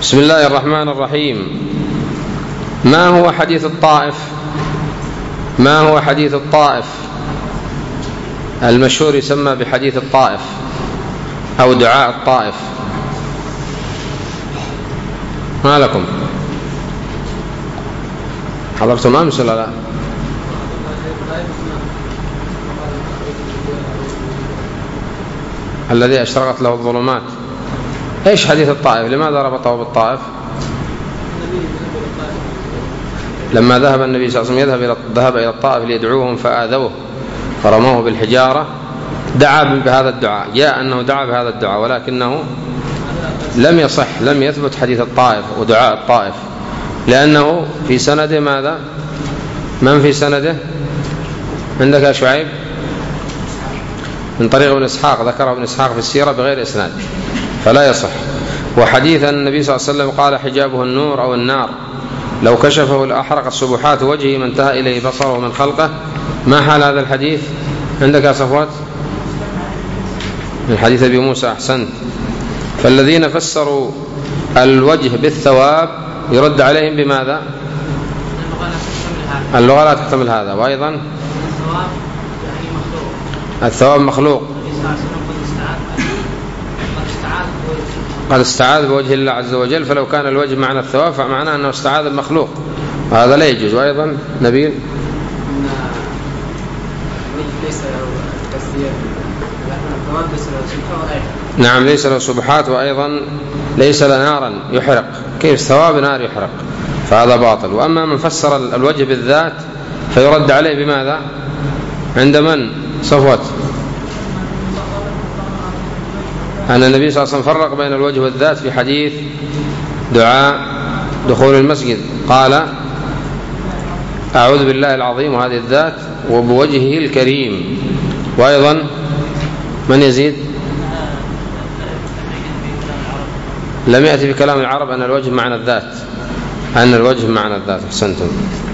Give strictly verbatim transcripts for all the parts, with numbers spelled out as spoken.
بسم الله الرحمن الرحيم. ما هو حديث الطائف؟ ما هو حديث الطائف المشهور يسمى بحديث الطائف أو دعاء الطائف؟ ما لكم؟ حضرتم أمس ولا لا؟ الذي أشرقت له الظلمات. إيش حديث الطائف؟ لماذا ربطه بالطائف؟ لما ذهب النبي صلى الله عليه وسلم يذهب إلى ذهب إلى الطائف ليدعوهم فآذوه فرموه بالحجارة، دعا بهذا الدعاء، جاء أنه دعا بهذا الدعاء ولكنه لم يصح، لم يثبت حديث الطائف ودعاء الطائف، لأنه في سنده ماذا؟ من في سنده؟ عندك يا شعيب؟ من طريق ابن إسحاق، ذكره ابن إسحاق في السيرة بغير إسناد فلا يصح. وحديث النبي صلى الله عليه وسلم قال حجابه النور أو النار لو كشفه لأحرق السبحات وجهه ما انتهى إليه بصره من خلقه. ما حال هذا الحديث عندك يا صفوات؟ من حديث أبي موسى. أحسنت. فالذين فسروا الوجه بالثواب يرد عليهم بماذا؟ اللغة لا تحتمل هذا. وأيضا الثواب مخلوق، قد استعاذ بوجه الله عز وجل، فلو كان الوجه معنى الثواب فمعناه أنه استعاذ بمخلوق وهذا لا يجوز. وأيضا نبيل نعم ليس له سبحات وأيضا ليس له نارا يحرق. كيف ثواب نار يحرق؟ فهذا باطل. وأما من فسر الوجه بالذات فيرد عليه بماذا؟ عند من؟ صفوت. أن النبي صلى الله عليه وسلم فرق بين الوجه والذات في حديث دعاء دخول المسجد، قال أعوذ بالله العظيم وهذه الذات وبوجهه الكريم. وأيضا من يزيد؟ لم يأتي في كلام العرب أن الوجه معنى الذات، أن الوجه معنى الذات. أحسنتم.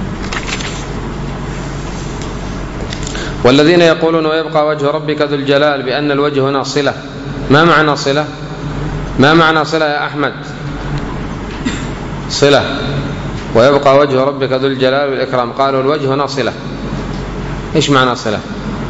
والذين يقولون ويبقى وجه ربك ذو الجلال بأن الوجه هنا صلة. ما معنى صلة؟ ما معنى صلة يا أحمد؟ صلة. ويبقى وجه ربك ذو الجلال والإكرام، قالوا الوجه هنا صلة. إيش معنى صلة؟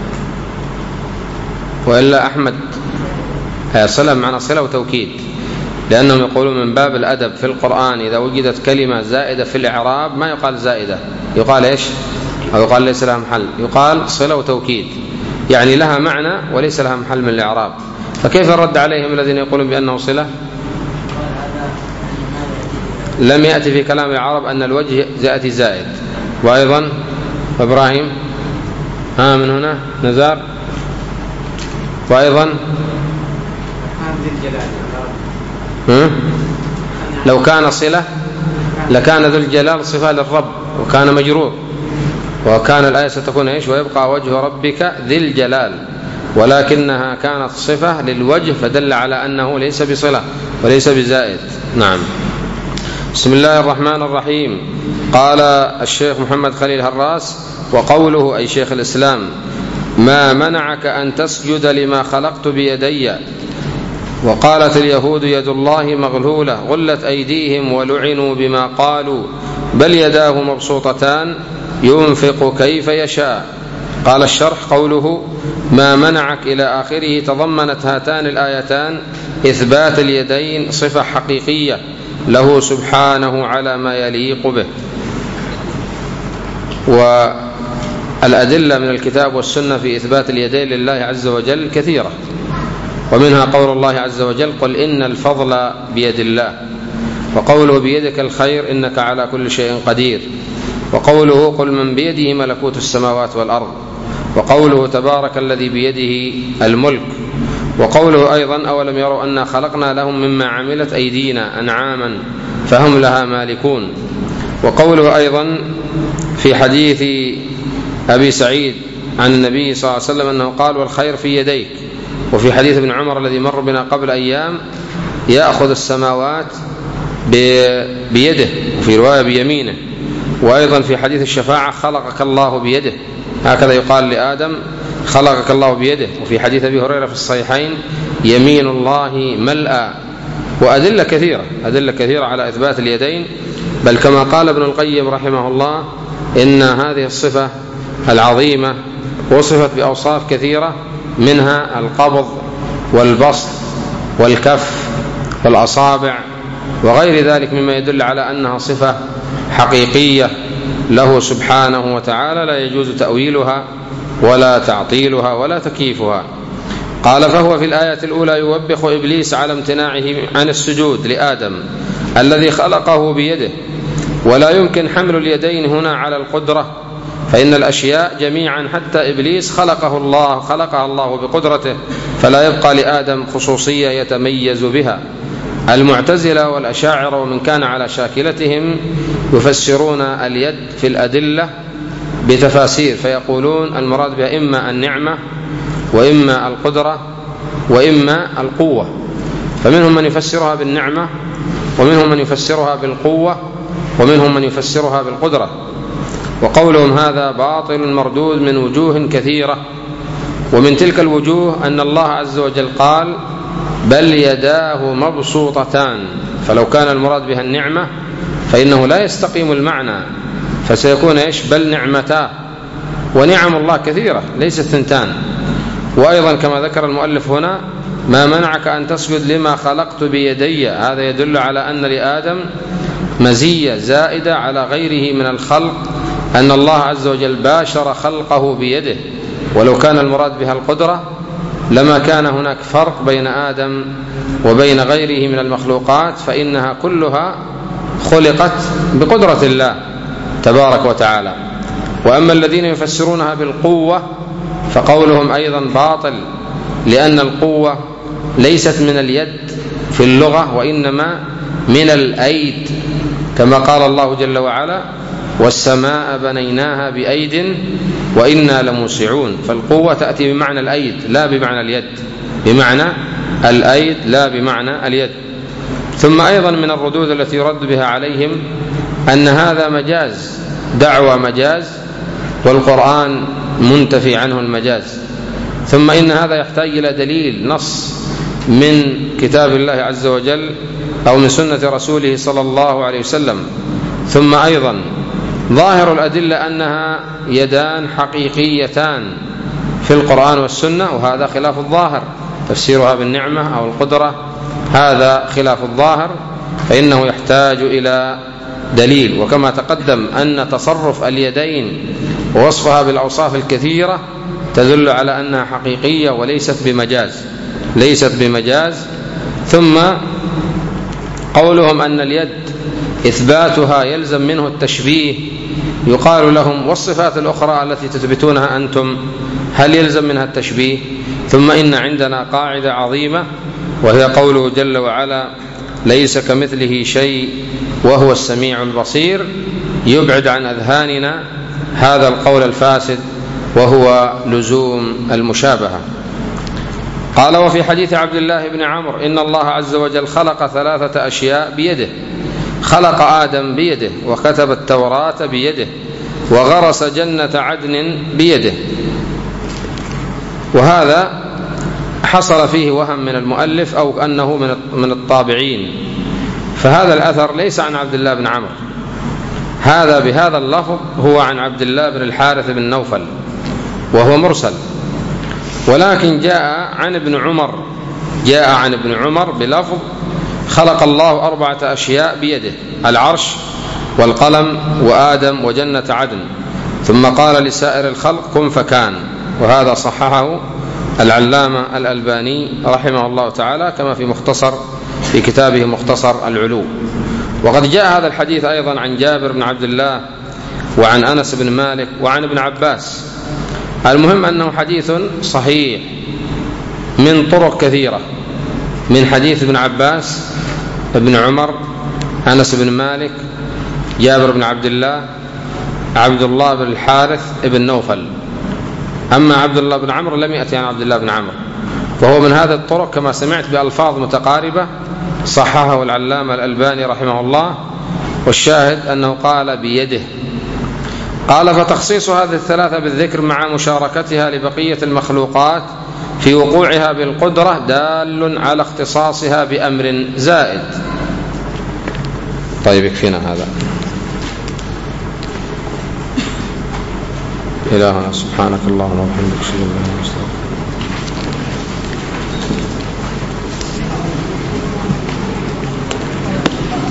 وإلا أحمد صلة معنى صلة وتوكيد، لأنهم يقولون من باب الأدب في القرآن إذا وجدت كلمة زائدة في الإعراب ما يقال زائدة، يقال إيش؟ أو يقال ليس لها محل، يقال صلة وتوكيد، يعني لها معنى وليس لها محل من الإعراب. فكيف الرد عليهم الذين يقولون بأنه صلة؟ لم يأتي في كلام العرب أن الوجه يأتي زائد. وأيضا إبراهيم ها من هنا نزار. وأيضا لو كان صلة لكان ذو الجلال صفة للرب وكان مجرور، وكان الآية ستكون إيش؟ ويبقى وجه ربك ذي الجلال، ولكنها كانت صفة للوجه فدل على أنه ليس بصلة وليس بزائد. نعم. بسم الله الرحمن الرحيم. قال الشيخ محمد خليل هراس وقوله أي شيخ الإسلام ما منعك أن تسجد لما خلقت بيدي. وقالت اليهود يد الله مغلولة غلت أيديهم ولعنوا بما قالوا بل يداه مبسوطتان ينفق كيف يشاء. قال الشرح قوله ما منعك إلى آخره تضمنت هاتان الآيتان إثبات اليدين صفة حقيقية له سبحانه على ما يليق به. والأدلة من الكتاب والسنة في إثبات اليدين لله عز وجل كثيرة، ومنها قول الله عز وجل قل إن الفضل بيد الله، وقوله بيدك الخير إنك على كل شيء قدير، وقوله قل من بيده ملكوت السماوات والأرض، وقوله تبارك الذي بيده الملك، وقوله أيضا أولم يروا أنا خلقنا لهم مما عملت أيدينا أنعاما فهم لها مالكون، وقوله أيضا في حديث أبي سعيد عن النبي صلى الله عليه وسلم أنه قال والخير في يديك، وفي حديث ابن عمر الذي مر بنا قبل أيام يأخذ السماوات بيده، وفي رواية بيمينه، وأيضا في حديث الشفاعة خلقك الله بيده، هكذا يقال لآدم خلقك الله بيده. وفي حديث أبي هريرة في الصحيحين يمين الله ملأى وأدلة كثيرة أدلة كثيرة على إثبات اليدين، بل كما قال ابن القيم رحمه الله إن هذه الصفة العظيمة وصفت بأوصاف كثيرة، منها القبض والبسط والكف والأصابع وغير ذلك مما يدل على أنها صفة حقيقية له سبحانه وتعالى لا يجوز تأويلها ولا تعطيلها ولا تكييفها. قال فهو في الآية الأولى يوبخ إبليس على امتناعه عن السجود لآدم الذي خلقه بيده، ولا يمكن حمل اليدين هنا على القدرة، فإن الأشياء جميعا حتى إبليس خلقه الله خلقها الله بقدرته، فلا يبقى لآدم خصوصية يتميز بها. المعتزلة والأشاعرة ومن كان على شاكلتهم يفسرون اليد في الأدلة بتفاسير، فيقولون المراد بها إما النعمة وإما القدرة وإما القوة، فمنهم من يفسرها بالنعمة ومنهم من يفسرها بالقوة ومنهم من يفسرها بالقدرة. وقولهم هذا باطل مردود من وجوه كثيرة، ومن تلك الوجوه أن الله عز وجل قال بل يداه مبسوطتان، فلو كان المراد بها النعمة فإنه لا يستقيم المعنى، فسيكون إيش بل نعمتا، ونعم الله كثيرة ليست ثنتان. وأيضا كما ذكر المؤلف هنا ما منعك أن تسجد لما خلقت بيدي، هذا يدل على أن لآدم مزية زائدة على غيره من الخلق، أن الله عز وجل باشر خلقه بيده، ولو كان المراد بها القدرة لما كان هناك فرق بين آدم وبين غيره من المخلوقات، فإنها كلها خلقت بقدرة الله تبارك وتعالى. وأما الذين يفسرونها بالقوة فقولهم أيضا باطل، لأن القوة ليست من اليد في اللغة وإنما من الأيد، كما قال الله جل وعلا والسماء بنيناها بأيد وإنا لموسعون، فالقوة تأتي بمعنى الأيد لا بمعنى اليد، بمعنى الأيد لا بمعنى اليد. ثم أيضا من الردود التي يرد بها عليهم أن هذا مجاز، دعوى مجاز، والقرآن منتفي عنه المجاز. ثم إن هذا يحتاج إلى دليل نص من كتاب الله عز وجل أو من سنة رسوله صلى الله عليه وسلم. ثم أيضا ظاهر الأدلة أنها يدان حقيقيتان في القرآن والسنة، وهذا خلاف الظاهر، تفسيرها بالنعمة أو القدرة هذا خلاف الظاهر، فإنه يحتاج إلى دليل. وكما تقدم أن تصرف اليدين ووصفها بالأوصاف الكثيرة تدل على أنها حقيقية وليست بمجاز ليست بمجاز. ثم قولهم أن اليد إثباتها يلزم منه التشبيه، يقال لهم والصفات الأخرى التي تثبتونها أنتم هل يلزم منها التشبيه؟ ثم إن عندنا قاعدة عظيمة وهي قوله جل وعلا ليس كمثله شيء وهو السميع البصير، يبعد عن أذهاننا هذا القول الفاسد وهو لزوم المشابهة. قال وفي حديث عبد الله بن عمرو إن الله عز وجل خلق ثلاثة أشياء بيده، خلق آدم بيده، وكتب التوراة بيده، وغرس جنة عدن بيده. وهذا حصل فيه وهم من المؤلف أو أنه من الطابعين، فهذا الأثر ليس عن عبد الله بن عمرو، هذا بهذا اللفظ هو عن عبد الله بن الحارث بن نوفل وهو مرسل، ولكن جاء عن ابن عمر جاء عن ابن عمر بلفظ خلق الله أربعة أشياء بيده، العرش والقلم وآدم وجنة عدن، ثم قال لسائر الخلق كن فكان. وهذا صححه العلامة الألباني رحمه الله تعالى كما في مختصر في كتابه مختصر العلو. وقد جاء هذا الحديث أيضا عن جابر بن عبد الله وعن أنس بن مالك وعن ابن عباس. المهم أنه حديث صحيح من طرق كثيرة، من حديث ابن عباس، ابن عمر، أنس بن مالك، جابر بن عبد الله، عبد الله بن الحارث ابن نوفل. أما عبد الله بن عمرو لم يأتي عن عبد الله بن عمرو، وهو من هذه الطرق كما سمعت بألفاظ متقاربة، صححه العلامة الألباني رحمه الله. والشاهد أنه قال بيده. قال فتخصيص هذه الثلاثة بالذكر مع مشاركتها لبقية المخلوقات في وقوعها بالقدرة دال على اختصاصها بأمر زائد. طيب يكفينا هذا. إلهنا سبحانك اللهم وبحمدك أشهد أن لا إله إلا أنت.